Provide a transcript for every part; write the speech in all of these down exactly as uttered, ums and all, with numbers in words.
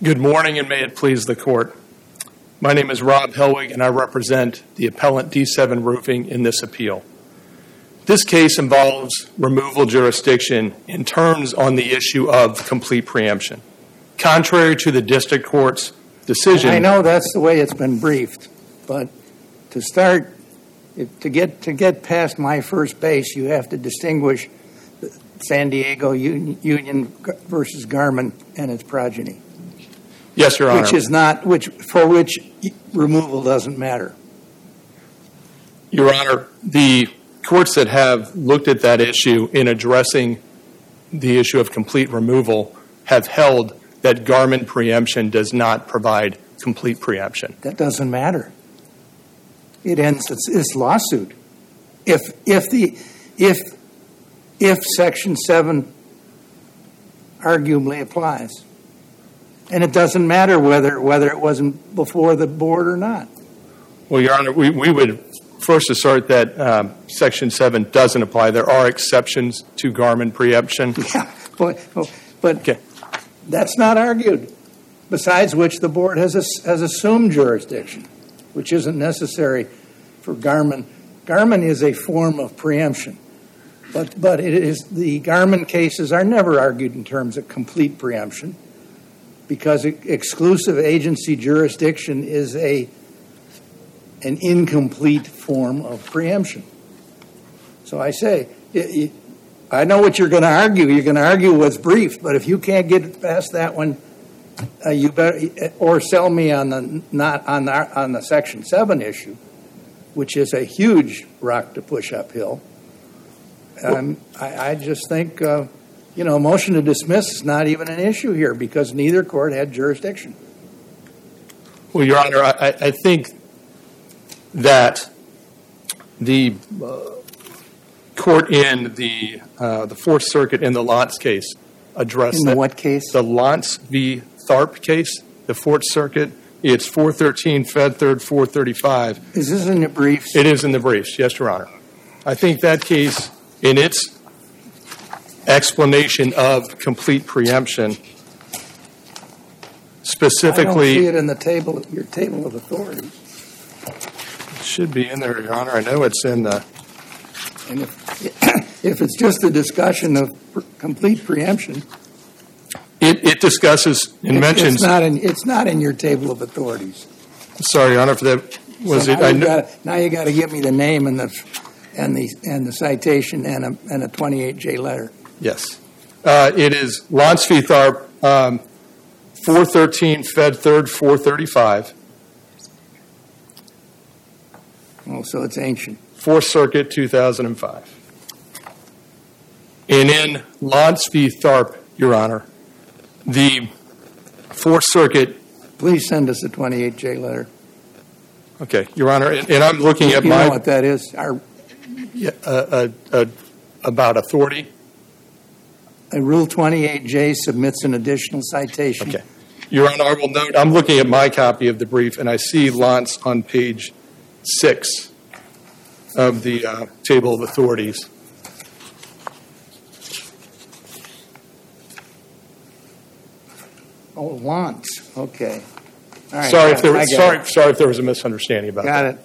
Good morning, and may it please the Court. My name is Rob Helwig, and I represent the appellant D seven Roofing in this appeal. This case involves removal jurisdiction and turns on the issue of complete preemption. Contrary to the district court's decision... I know that's the way it's been briefed, but to start, if, to get to get past my first base, you have to distinguish San Diego Union versus Garmin and its progeny. Yes, Your Honor. Which is not, which for which removal doesn't matter. Your Honor, the courts that have looked at that issue in addressing the issue of complete removal have held that Garmin preemption does not provide complete preemption. That doesn't matter. It ends its, its lawsuit. If if the if if Section seven arguably applies. And it doesn't matter whether whether it wasn't before the board or not. Well, Your Honor, we, we would first assert that um, Section seven doesn't apply. There are exceptions to Garmin preemption. Yeah, but, but okay. That's not argued. Besides which, the board has has assumed jurisdiction, which isn't necessary for Garmin. Garmin is a form of preemption, but but it is the Garmin cases are never argued in terms of complete preemption, because exclusive agency jurisdiction is a an incomplete form of preemption. So I say, it, it, I know what you're going to argue. You're going to argue what's brief, but if you can't get past that one, uh, you better or sell me on the not on the on the Section seven issue, which is a huge rock to push uphill. Um, I, I just think. Uh, You know, motion to dismiss is not even an issue here because neither court had jurisdiction. Well, Your Honor, I, I think that the uh, court in the uh, the Fourth Circuit in the Lantz case addressed in the that. what case? The Lantz v. Tharp case, the Fourth Circuit. It's four thirteen Fed Third four thirty-five. Is this in the briefs? It is in the briefs, yes, Your Honor. I think that case, in its explanation of complete preemption, specifically... I don't see it in the table, your table of authority. It should be in there, Your Honor. I know it's in the... And if, if it's just a discussion of pre- complete preemption... It, it discusses and it, mentions... It's not, in, it's not in your table of authorities. Sorry, Your Honor, for that... Was so it? Now I you kn- gotta, now you got to give me the name and the and the and the citation and a and a twenty-eight J letter. Yes. Uh, it is Lantz v. Tharp, um, four thirteen Fed Third four thirty-five. Oh, so it's ancient. Fourth Circuit, two thousand five. And in Lantz v. Tharp, Your Honor, the Fourth Circuit... Please send us a twenty-eight J letter. Okay, Your Honor, and, and I'm looking you at you my... You know what that is? Our, yeah, uh, uh, uh, about authority? A Rule twenty-eight J submits an additional citation. Okay. Your Honor, I will note, I'm looking at my copy of the brief, and I see Lantz on page six of the uh, table of authorities. Oh, Lantz. Okay. All right. Sorry if there I was, got sorry, it. sorry if there was a misunderstanding about Got that. it.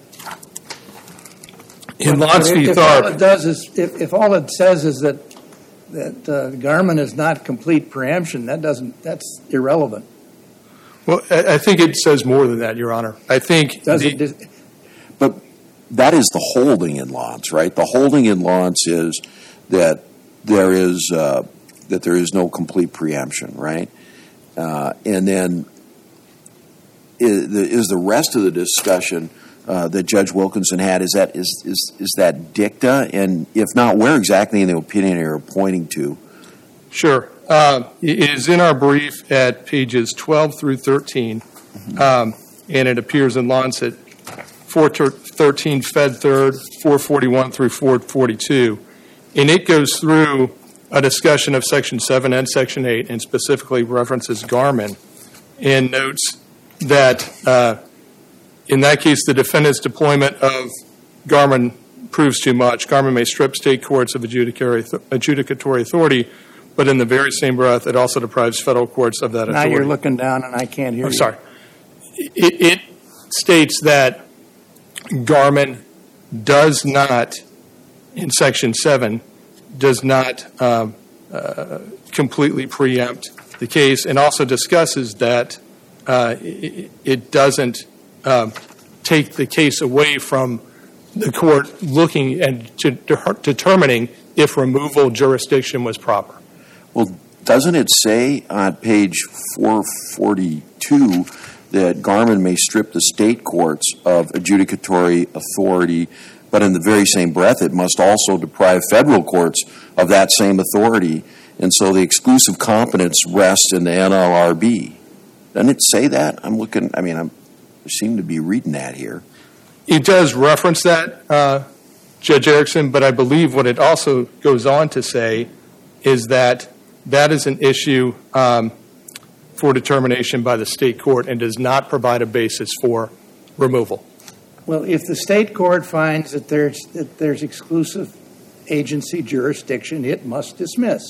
In Lantz v. If all it Tharp, does is, if, if all it says is that that uh, Garmin is not complete preemption, that doesn't, that's irrelevant. well, I, I think it says more than that, Your Honor. I think Does the, it? Does, But that is the holding in Lantz, right? The holding in Lantz is that there is uh, that there is no complete preemption, right? Uh, and then is the, is the rest of the discussion uh, that Judge Wilkinson had, is that is, is is that dicta? And if not, where exactly in the opinion are you pointing to? Sure. Uh, it is in our brief at pages twelve through thirteen, mm-hmm. um, and it appears in Lantz at four thirteen Fed Third, four forty-one through four forty-two. And it goes through a discussion of Section seven and Section eight, and specifically references Garmin, and notes that uh, in that case, the defendant's deployment of Garmin proves too much. Garmin may strip state courts of adjudicatory, adjudicatory authority but in the very same breath, it also deprives federal courts of that Now authority. you're looking down and I can't hear I'm you. sorry. It, it states that Garmin does not, in Section seven, does not um, uh, completely preempt the case, and also discusses that uh, it, it doesn't um, take the case away from the court looking and to, to determining if removal jurisdiction was proper. Well, doesn't it say on page four forty-two that Garmin may strip the state courts of adjudicatory authority, but in the very same breath, it must also deprive federal courts of that same authority, and so the exclusive competence rests in the N L R B. Doesn't it say that? I'm looking, I mean, I'm, I seem to be reading that here. It does reference that, uh, Judge Erickson, but I believe what it also goes on to say is that that is an issue um, for determination by the state court and does not provide a basis for removal. Well, if the state court finds that there's that there's exclusive agency jurisdiction, it must dismiss.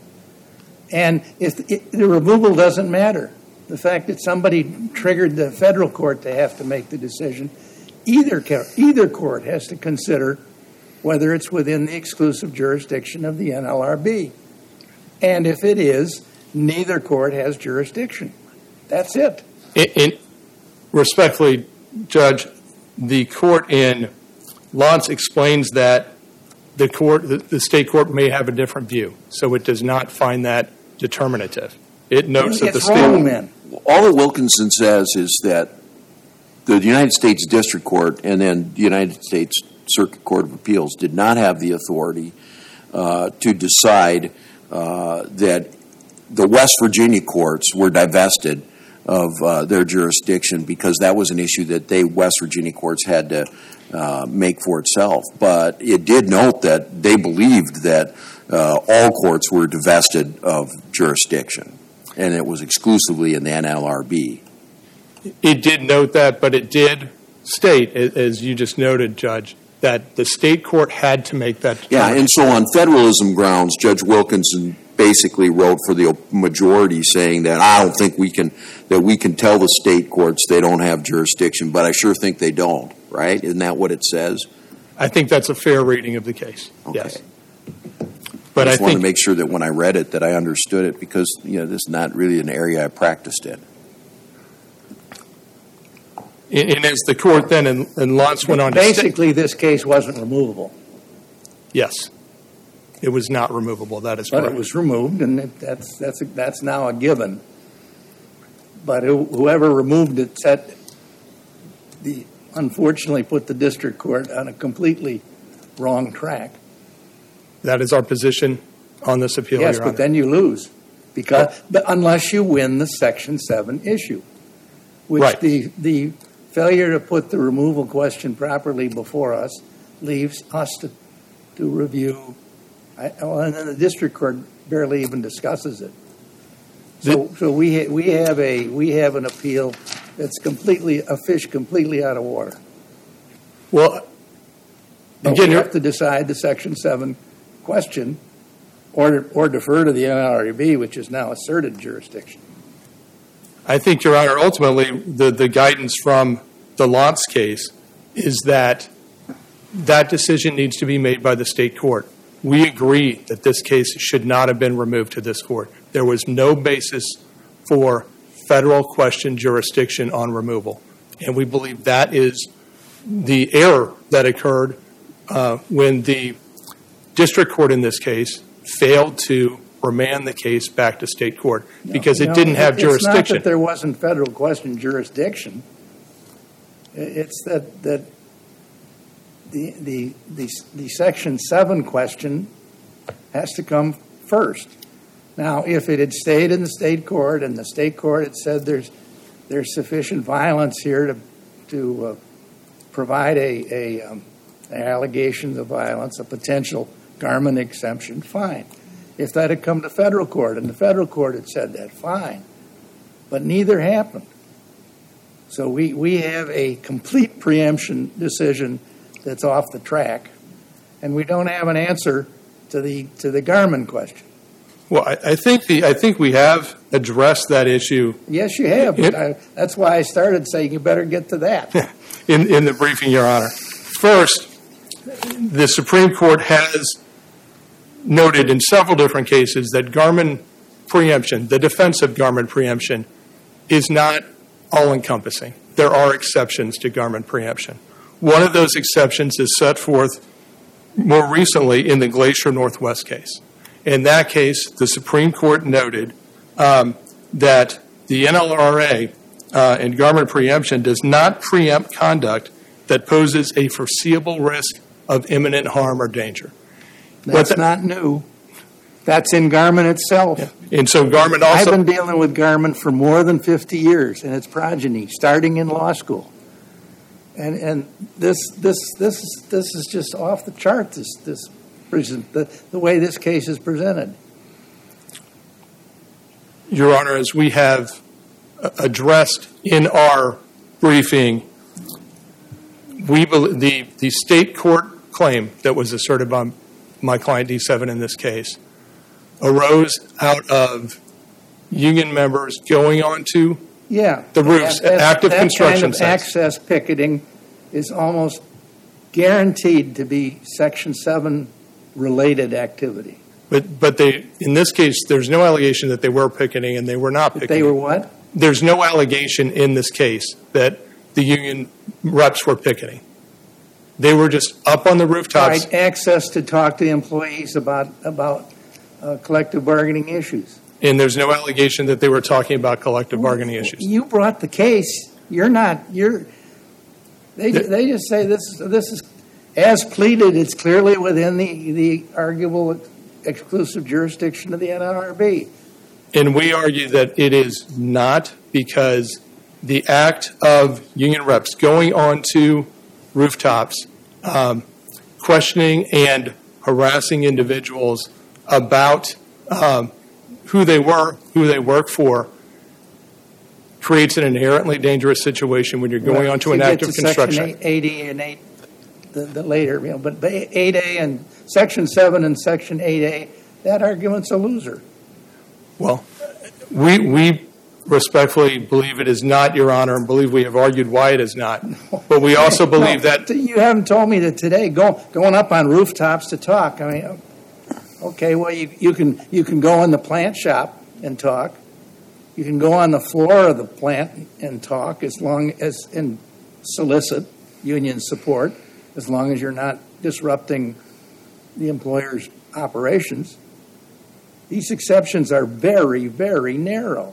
And if it, the removal doesn't matter, the fact that somebody triggered the federal court to have to make the decision, either either court has to consider whether it's within the exclusive jurisdiction of the N L R B. And if it is, neither court has jurisdiction. That's it. In, in, respectfully, Judge, the court in Lantz explains that the court, the, the state court may have a different view, so it does not find that determinative. It notes that the It's state. wrong, then. All that Wilkinson says is that the United States District Court and then the United States Circuit Court of Appeals did not have the authority uh, to decide uh, that the West Virginia courts were divested of uh, their jurisdiction because that was an issue that they, West Virginia courts, had to uh, make for itself. But it did note that they believed that uh, all courts were divested of jurisdiction, and it was exclusively in the N L R B. It did note that, but it did state, as you just noted, Judge, that the state court had to make that Yeah, determination. and so on federalism grounds, Judge Wilkinson basically wrote for the majority saying that I don't think we can, that we can tell the state courts they don't have jurisdiction, but I sure think they don't, right? Isn't that what it says? I think that's a fair reading of the case, Okay. yes. But I I just wanted think to make sure that when I read it that I understood it because, you know, this is not really an area I practiced in. And and as the court then in, in Lantz went on to state, Basically, this case wasn't removable, yes, it was not removable. That is but correct. it was removed, and it- that's that's that's now a given. But who- whoever removed it set the unfortunately put the district court on a completely wrong track. That is our position on this appeal, Yes, Your but Honor. then you lose because but unless you win the Section Seven issue, which Right. the the failure to put the removal question properly before us leaves us to to review. I, well, and then the district court barely even discusses it. So, so we ha- we have a we have an appeal that's completely a fish completely out of water. Well, But again, we you're- have to decide the Section Seven question, or or defer to the N L R B, which is now asserted jurisdiction. I think, Your Honor, ultimately, the, the guidance from the Lantz case is that that decision needs to be made by the state court. We agree that this case should not have been removed to this court. There was no basis for federal question jurisdiction on removal. And we believe that is the error that occurred uh, when the district court in this case failed to remand the case back to state court because it No, didn't have it's not jurisdiction. that there wasn't federal question jurisdiction. It's that that the the the, the Section Seven question has to come first. Now, if it had stayed in the state court and the state court had said there's there's sufficient violence here to to uh, provide a, a um, allegations of violence, a potential Garmin exemption, fine. If that had come to federal court and the federal court had said that, fine. But neither happened. So we, we have a complete preemption decision that's off the track, and we don't have an answer to the to the Garmin question. Well, I, I think the I think we have addressed that issue Yes, you have. It- I, that's why I started saying you better get to that. in, in the briefing, Your Honor. First, the Supreme Court has noted in several different cases that Garmin preemption, the defense of Garmin preemption, is not all-encompassing. There are exceptions to Garmin preemption. One of those exceptions is set forth more recently in the Glacier Northwest case. In that case, the Supreme Court noted um, that the N L R A uh, and Garmin preemption does not preempt conduct that poses a foreseeable risk of imminent harm or danger. That's But the- not new. That's in Garmin itself. And so Garmin I've also, been dealing with Garmin for more than fifty years and its progeny, starting in law school. And and this this this is this is just off the chart. This this present the, the way this case is presented. Your Honor, as we have uh, addressed in our briefing, we bel the the state court claim that was asserted by my client D seven in this case arose out of union members going onto Yeah, The roofs, That- that- active that construction kind of sites. access picketing is almost guaranteed to be Section Seven related activity. But but they in this case, there's no allegation that they were picketing and they were not That picketing. they were what? There's no allegation in this case that the union reps were picketing. They were just up on the rooftops. Right, access to talk to employees about about uh, collective bargaining issues. And there's no allegation that they were talking about collective bargaining issues. You brought the case. You're not. You're. They they just say this is this is as pleaded. It's clearly within the the arguable exclusive jurisdiction of the N L R B. And we argue that it is not, because the act of union reps going onto rooftops, um, questioning and harassing individuals about um, who they were, who they work for, creates an inherently dangerous situation when you're going onto an You get active to construction. Section eight A and eight, the, the later, you know, but eight A and Section seven and Section eight A, that argument's a loser. Well, we we respectfully believe it is not, Your Honor, and believe we have argued why it is not. But we also believe No, that you haven't told me that today. Go, going up on rooftops to talk. I mean, okay, well, you, you can you can go in the plant shop and talk. You can go on the floor of the plant and talk, as long as and solicit union support, as long as you're not disrupting the employer's operations. These exceptions are very, very narrow.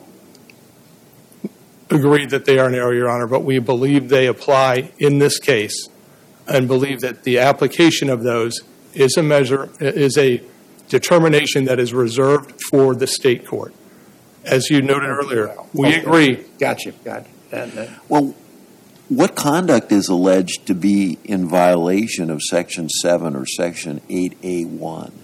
agree that they are narrow, Your Honor, but we believe they apply in this case, and believe that the application of those is a measure, is a determination that is reserved for the state court. As you noted earlier, we Okay. agree. Gotcha, gotcha. And, uh, Well, what conduct is alleged to be in violation of Section seven or Section eight A one?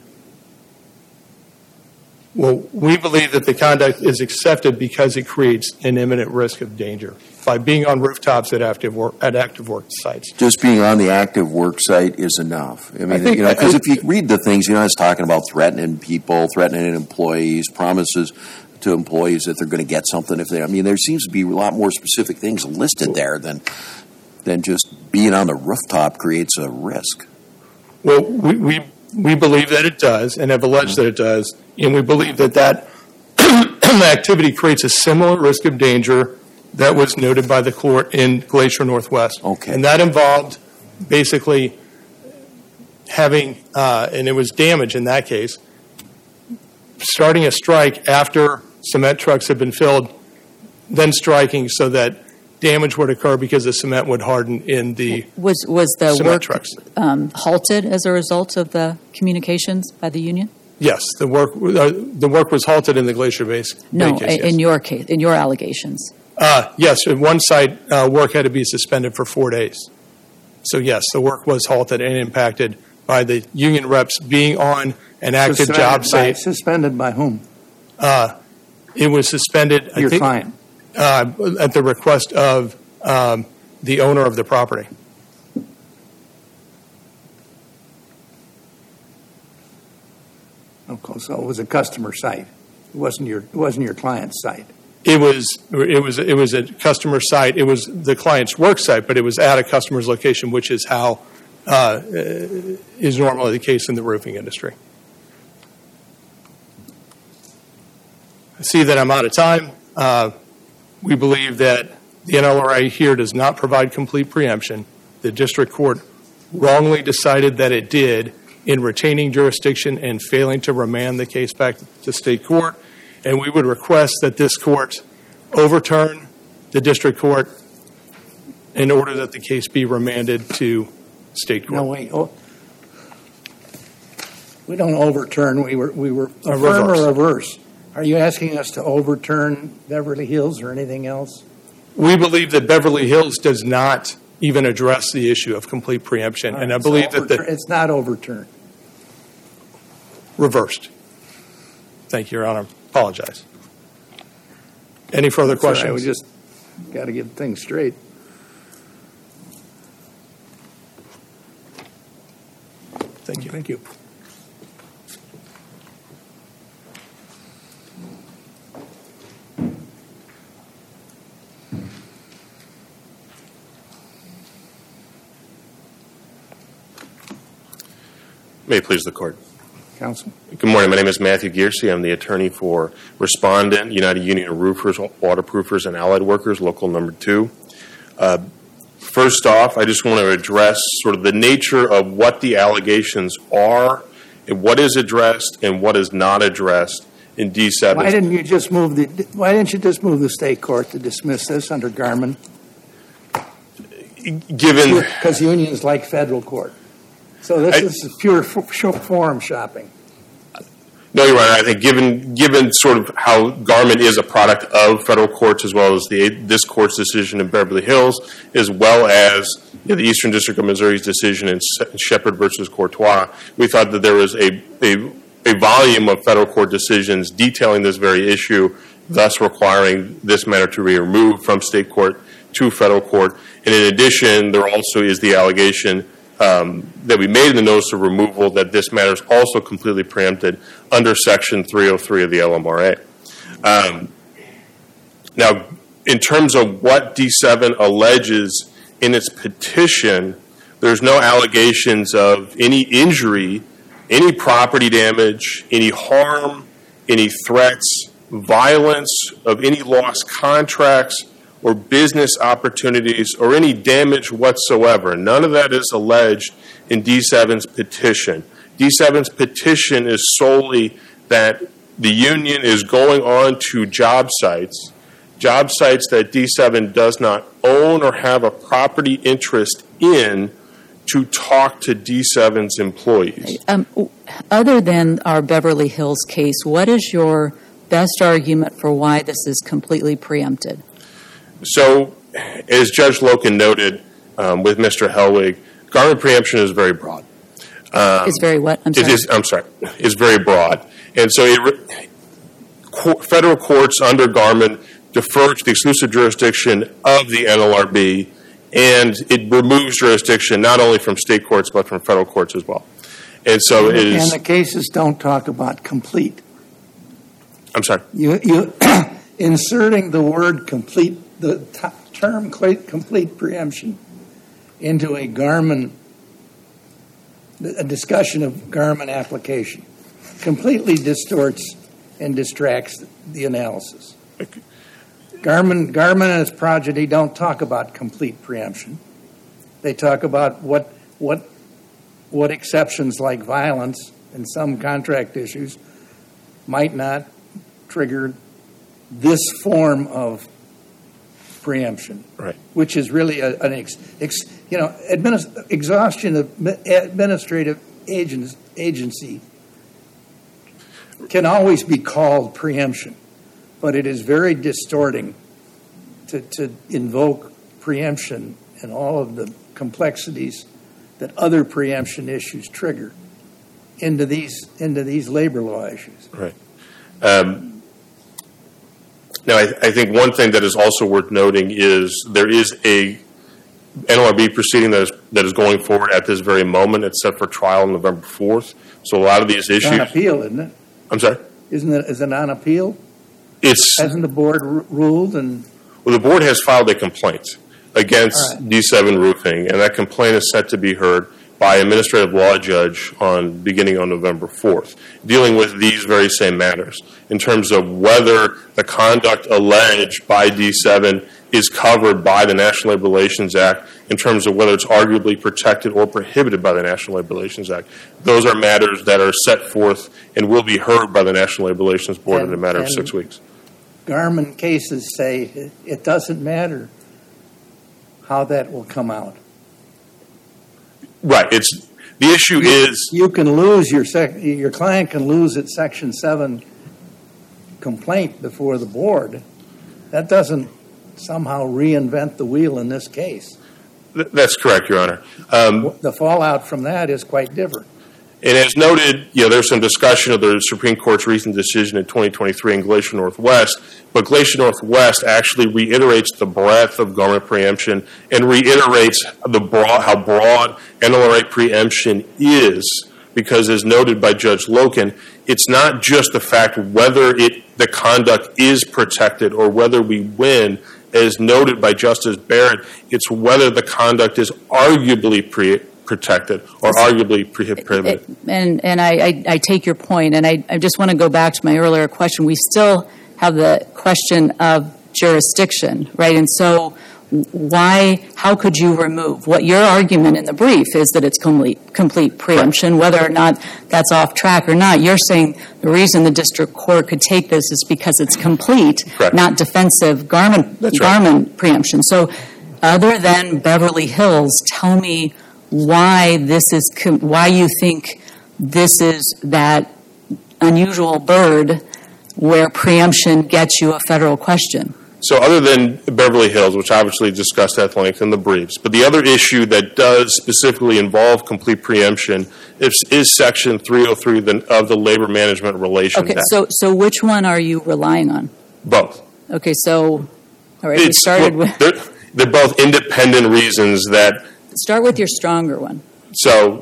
Well, we believe that the conduct is accepted because it creates an imminent risk of danger by being on rooftops at active work, at active work sites. Just being on the active work site is enough. I mean, think- you know, because I- if you read the things, you know, it's talking about threatening people, threatening employees, promises to employees that they're going to get something if they. I mean, there seems to be a lot more specific things listed there than than just being on the rooftop creates a risk. Well, we, we, we believe that it does, and have alleged that it does, and we believe that that activity creates a similar risk of danger that was noted by the court in Glacier Northwest. Okay. And that involved basically having, uh, and it was damage in that case, starting a strike after cement trucks had been filled, then striking so that damage would occur because the cement would harden in the Was was the cement work trucks. um, halted as a result of the communications by the union? Yes, the work uh, the work was halted in the Glacier Base. No, Bay case, yes. in your case, in your allegations. Uh, yes, at one site, uh, work had to be suspended for four days. So yes, the work was halted and impacted by the union reps being on an active suspended job by- site. Suspended by whom? Uh, it was suspended, I Your think, client. uh, at the request of um, the owner of the property. Okay, so it was a customer site. It wasn't your, it wasn't your client's site. It was it was it was a customer site. It was the client's work site, but it was at a customer's location, which is how uh, is normally the case in the roofing industry. I see that I'm out of time. Uh, we believe that the N L R A here does not provide complete preemption. The district court wrongly decided that it did in retaining jurisdiction and failing to remand the case back to state court. And we would request that this court overturn the district court in order that the case be remanded to state court. No, wait. Oh, we don't overturn. We were we were Uh, affirm reverse. or reverse. Are you asking us to overturn Beverly Hills or anything else? We believe that Beverly Hills does not even address the issue of complete preemption, and I So believe that overturn- the it's not overturned. reversed. Thank you, Your Honor. Apologize. Any further That's all right. questions? We just got to get things straight. Thank you. Thank you. May it please the court. Counsel. Good morning. My name is Matthew Giersey. I'm the attorney for Respondent, United Union of Roofers, Waterproofers, and Allied Workers, Local Number Two. Uh, first off, I just want to address sort of the nature of what the allegations are, and what is addressed and what is not addressed in D seven. Why didn't you just move the? Why didn't you just move the state court to dismiss this under Garmin? Given Because unions like federal court. So this I- is pure f- sh- forum shopping. No, you're right. I think given given sort of how Garmin is a product of federal courts, as well as the this court's decision in Beverly Hills, as well as you know, the Eastern District of Missouri's decision in Shepard versus Courtois, we thought that there was a, a a volume of federal court decisions detailing this very issue, thus requiring this matter to be removed from state court to federal court. And in addition, there also is the allegation Um, that we made in the notice of removal that this matter is also completely preempted under Section three oh three of the L M R A. Um, now, in terms of what D seven alleges in its petition, there's no allegations of any injury, any property damage, any harm, any threats, violence, of any lost contracts, or business opportunities, or any damage whatsoever. None of that is alleged in D seven's petition. D seven's petition is solely that the union is going on to job sites, job sites that D seven does not own or have a property interest in, to talk to D seven's employees. Um, other than our Beverly Hills case, what is your best argument for why this is completely preempted? So, as Judge Loken noted um, with Mister Hellwig, Garmin preemption is very broad. Um, It's very what? I'm It sorry. is, I'm sorry, is very broad. And so it, re- co- federal courts under Garmin defer to the exclusive jurisdiction of the N L R B, and it removes jurisdiction not only from state courts but from federal courts as well. And so it And is, the cases don't talk about complete. I'm sorry. You, you inserting the word complete, the t- term cle- complete preemption into a Garmin, a discussion of Garmin application, completely distorts and distracts the analysis. Garmin, Garmin and its progeny don't talk about complete preemption. They talk about what what what exceptions like violence and some contract issues might not trigger this form of preemption, Right. which is really a, an ex, ex, you know administ, exhaustion of administrative agents, agency can always be called preemption, but it is very distorting to, to invoke preemption and all of the complexities that other preemption issues trigger into these into these labor law issues. Right. Um, now, I, I think one thing that is also worth noting is there is a N L R B proceeding that is, that is going forward at this very moment. It's set for trial on November fourth. So a lot of these It's on issues, appeal, isn't it? I'm sorry? Isn't it, is it on appeal? It's, Hasn't the board r- ruled and, well, the board has filed a complaint against All right. D seven Roofing, and that complaint is set to be heard by an administrative law judge on beginning on November fourth, dealing with these very same matters in terms of whether the conduct alleged by D seven is covered by the National Labor Relations Act, in terms of whether it's arguably protected or prohibited by the National Labor Relations Act. Those are matters that are set forth and will be heard by the National Labor Relations Board And- in a matter of and- six weeks. Garmin cases say it, it doesn't matter how that will come out. Right. It's the issue is You can lose your sec, your client can lose its Section seven complaint before the board. That doesn't somehow reinvent the wheel in this case. th- that's correct, Your Honor. Um, The fallout from that is quite different. And as noted, you know, there's some discussion of the Supreme Court's recent decision in twenty twenty-three in Glacier Northwest, but Glacier Northwest actually reiterates the breadth of government preemption and reiterates the broad, how broad N L R A preemption is, because as noted by Judge Loken, it's not just the fact whether it the conduct is protected or whether we win. As noted by Justice Barrett, it's whether the conduct is arguably pre- protected or arguably prohibited. And and I, I, I take your point, and I, I just want to go back to my earlier question. We still have the question of jurisdiction, right? And so why, how could you remove? What your argument in the brief is that it's complete, complete preemption, whether or not that's off track or not. You're saying the reason the district court could take this is because it's complete, Correct. not defensive garment, That's right. garment preemption. So other than Beverly Hills, tell me why this is, com- why you think this is that unusual bird where preemption gets you a federal question. So other than Beverly Hills, which obviously discussed at length in the briefs, but the other issue that does specifically involve complete preemption is, is Section three oh three of the, of the Labor Management Relations Okay, Act. so so which one are you relying on? Both. Okay, so all right, we It's- started well, with they're, they're both independent reasons that, start with your stronger one. so,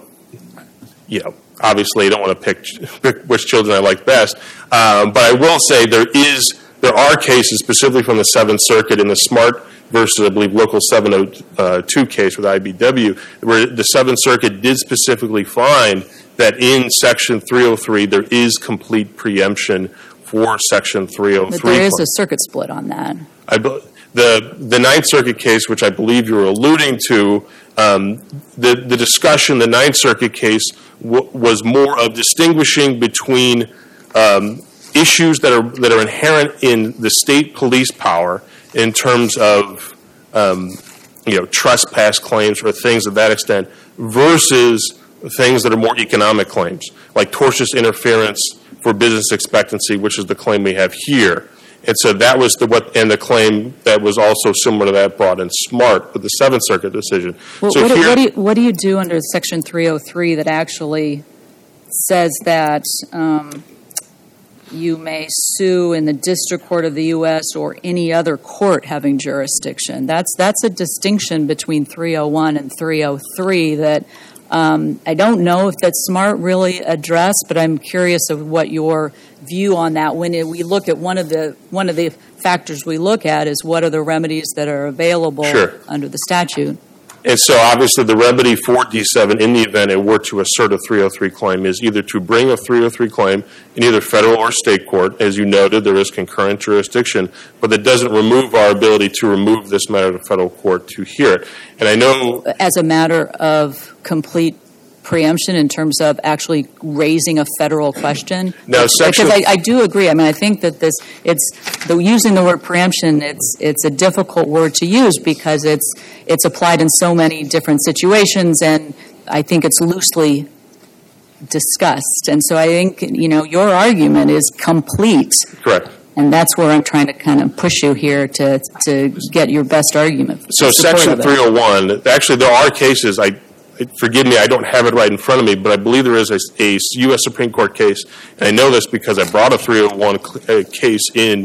you know, obviously I don't want to pick, pick which children I like best, um, but I will say there is There are cases specifically from the Seventh Circuit in the Smart versus, I believe, Local seven oh two case with I B W, where the Seventh Circuit did specifically find that in Section three oh three there is complete preemption for Section three oh three. But there is a circuit split on that. I, be- the the Ninth Circuit case, which I believe you were alluding to, um, the the discussion, the Ninth Circuit case w- was more of distinguishing between um, issues that are that are inherent in the state police power in terms of um, you know trespass claims or things of that extent versus things that are more economic claims like tortious interference for business expectancy, which is the claim we have here. And so that was the what and the claim that was also similar to that brought in Smart with the Seventh Circuit decision. Well, so what, do- here, what, do you, what do you do under Section three oh three that actually says that um, you may sue in the District Court of the U S or any other court having jurisdiction? That's that's a distinction between three oh one and three oh three that um, I don't know if that Smart really addressed, but I'm curious of what your view on that. When it, we look at one of the one of the factors we look at is what are the remedies that are available Sure. under the statute. and so obviously the remedy for D seven in the event it were to assert a three oh three claim is either to bring a three oh three claim in either federal or state court. As you noted, there is concurrent jurisdiction, but that doesn't remove our ability to remove this matter to federal court to hear it. And I know As a matter of complete preemption in terms of actually raising a federal question? No, section- Because I, I do agree. I mean, I think that this, it's, the, using the word preemption, it's, it's a difficult word to use because it's, it's applied in so many different situations, and I think it's loosely discussed. And so I think, you know, your argument is complete. correct. And that's where I'm trying to kind of push you here to, to get your best argument. in So support Section of it. three oh one, actually there are cases, I, forgive me, I don't have it right in front of me, but I believe there is a, a U S Supreme Court case, and I know this because I brought a three oh one cl- uh, case in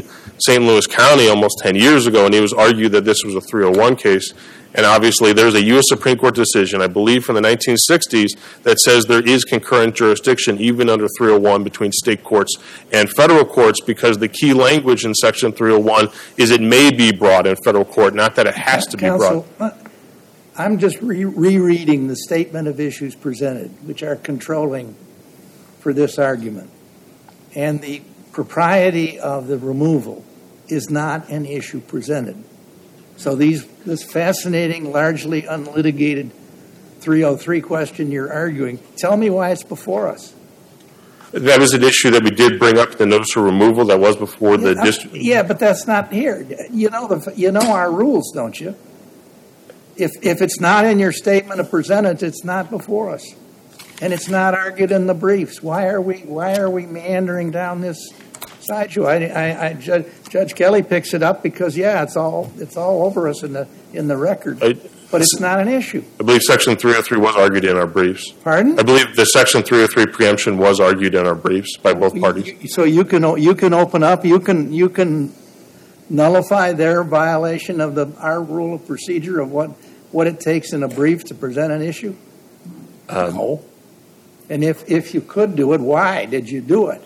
Saint Louis County almost ten years ago, and it was argued that this was a three oh one case. And obviously, there's a U S Supreme Court decision, I believe from the nineteen sixties, that says there is concurrent jurisdiction even under three oh one between state courts and federal courts, because the key language in Section three oh one is it may be brought in federal court, not that it has to be Counsel, brought. I'm just re- rereading the statement of issues presented, which are controlling for this argument. And the propriety of the removal is not an issue presented. So these this fascinating, largely unlitigated three oh three question you're arguing, tell me why it's before us. That is an issue that we did bring up, the notice of removal that was before the Yeah, district. yeah, but that's not here. You know the you know our rules, don't you? If if it's not in your statement of presentence, it's not before us, and it's not argued in the briefs. Why are we why are we meandering down this sideshow? I, I, I Judge, Judge Kelly picks it up because yeah, it's all it's all over us in the in the record, I, but it's not an issue. I believe Section three oh three was argued in our briefs. Pardon? I believe the Section three oh three preemption was argued in our briefs by both parties. So you can you can open up you can you can nullify their violation of the our rule of procedure of what what it takes in a brief to present an issue? Um, No. And if if you could do it, why did you do it?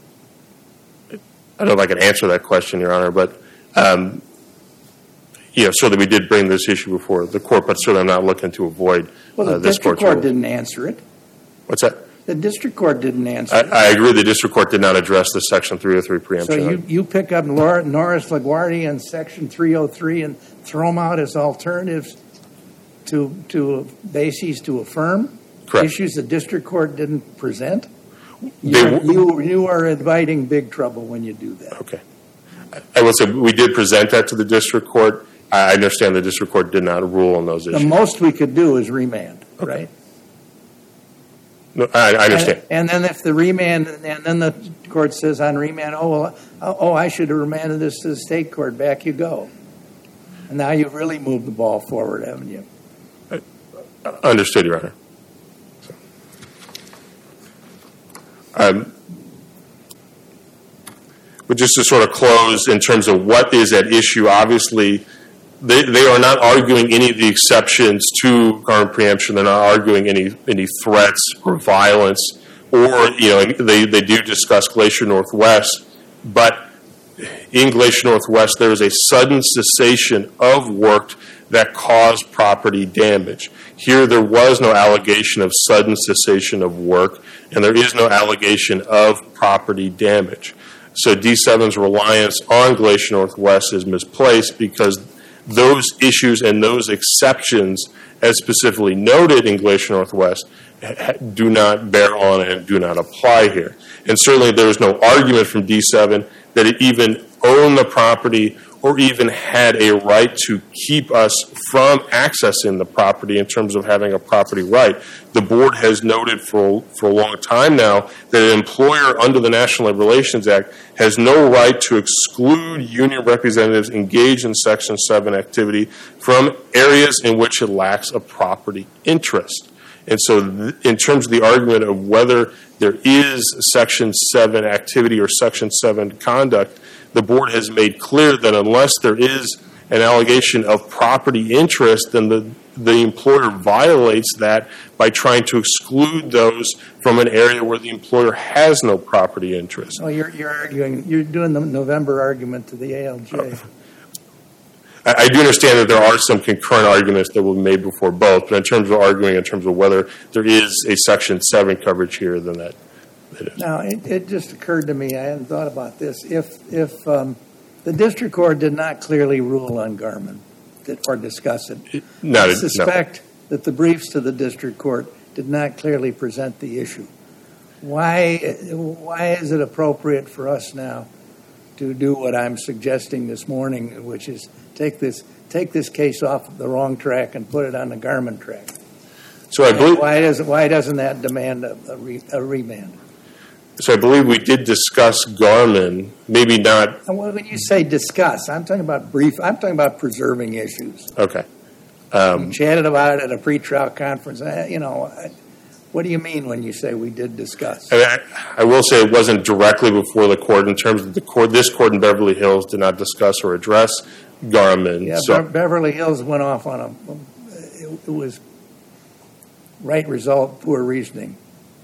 I don't know if I can answer that question, Your Honor, but um, you know, certainly we did bring this issue before the court, but certainly I'm not looking to avoid Well, the uh, this district court's court rules. didn't answer it. What's that? The district court didn't answer I, it. I agree. The district court did not address the Section three oh three So preemption. you, you pick up Laura, Norris LaGuardia and Section three oh three and throw them out as alternatives to to bases to affirm Correct. issues the district court didn't present. They You're, w- you you are inviting big trouble when you do that. Okay. I will say we did present that to the district court. I understand the district court did not rule on those The issues. most we could do is remand, Okay. right? No, I, I understand. And, and then if the remand, and then the court says on remand, oh, well, oh, I should have remanded this to the state court, back you go. And now you've really moved the ball forward, haven't you? Understood, Your Honor. So, um, but just to sort of close in terms of what is at issue, obviously they, they are not arguing any of the exceptions to garment preemption. They're not arguing any any threats or violence, or you know they, they do discuss Glacier Northwest, but in Glacier Northwest there is a sudden cessation of work that caused property damage. Here there was no allegation of sudden cessation of work, and there is no allegation of property damage. So D seven's reliance on Glacier Northwest is misplaced because those issues and those exceptions, as specifically noted in Glacier Northwest, do not bear on and do not apply here. And certainly there is no argument from D seven that it even owned the property or even had a right to keep us from accessing the property in terms of having a property right. The board has noted for, for a long time now that an employer under the National Labor Relations Act has no right to exclude union representatives engaged in Section seven activity from areas in which it lacks a property interest. And so th- in terms of the argument of whether there is Section seven activity or Section seven conduct, the board has made clear that unless there is an allegation of property interest, then the, the employer violates that by trying to exclude those from an area where the employer has no property interest. Oh, you're, you're arguing, you're doing the November argument to the A L J. I, I do understand that there are some concurrent arguments that were made before both, but in terms of arguing in terms of whether there is a Section seven coverage here, then that it is. Now, it, it just occurred to me, I hadn't thought about this. If if um, the district court did not clearly rule on Garmin that, or discuss it, Not I a- no. suspect that the briefs to the district court did not clearly present the issue. Why why is it appropriate for us now to do what I'm suggesting this morning, which is take this take this case off the wrong track and put it on the Garmin track? So I believe. Why doesn't why doesn't that demand a, a, re, a remand? So I believe we did discuss Garmin, maybe not. And when you say discuss, I'm talking about brief. I'm talking about preserving issues. Okay. We Um, chatted about it at a pretrial conference. I, you know, I, What do you mean when you say we did discuss? And I, I will say it wasn't directly before the court in terms of the court. This court in Beverly Hills did not discuss or address Garmin. Yeah, so, Be- Beverly Hills went off on a, it, it was right result, poor reasoning.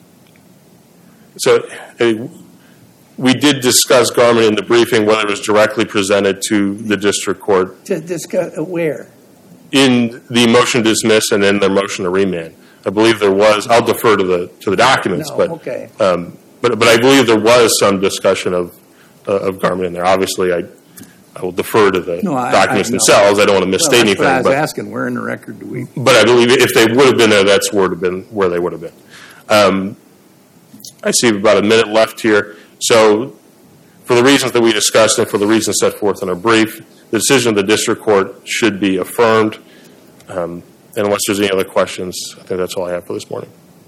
so uh, we did discuss Garmin in the briefing, whether it was directly presented to the district court To discuss, uh, where? in the motion to dismiss and in their motion to remand. I believe there was. I'll defer to the to the documents, No, but okay. um, but but I believe there was some discussion of uh, of Garmin in there. Obviously, I I will defer to the No, I- documents I know. themselves. I don't want to misstate Well, that's anything. what I was but, asking, where in the record do we? but I believe if they would have been there, that's where, have been, where they would have been. Um, I see about a minute left here. So for the reasons that we discussed and for the reasons set forth in our brief, the decision of the district court should be affirmed. Um, and unless there's any other questions, I think that's all I have for this morning.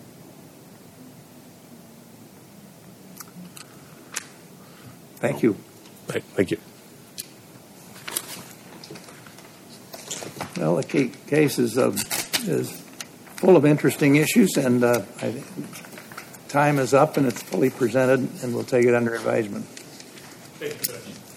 Thank you. Right, thank you. Well, the ca- case is, uh, is full of interesting issues, and uh, I think time is up, and it's fully presented, and we'll take it under advisement. Thank you.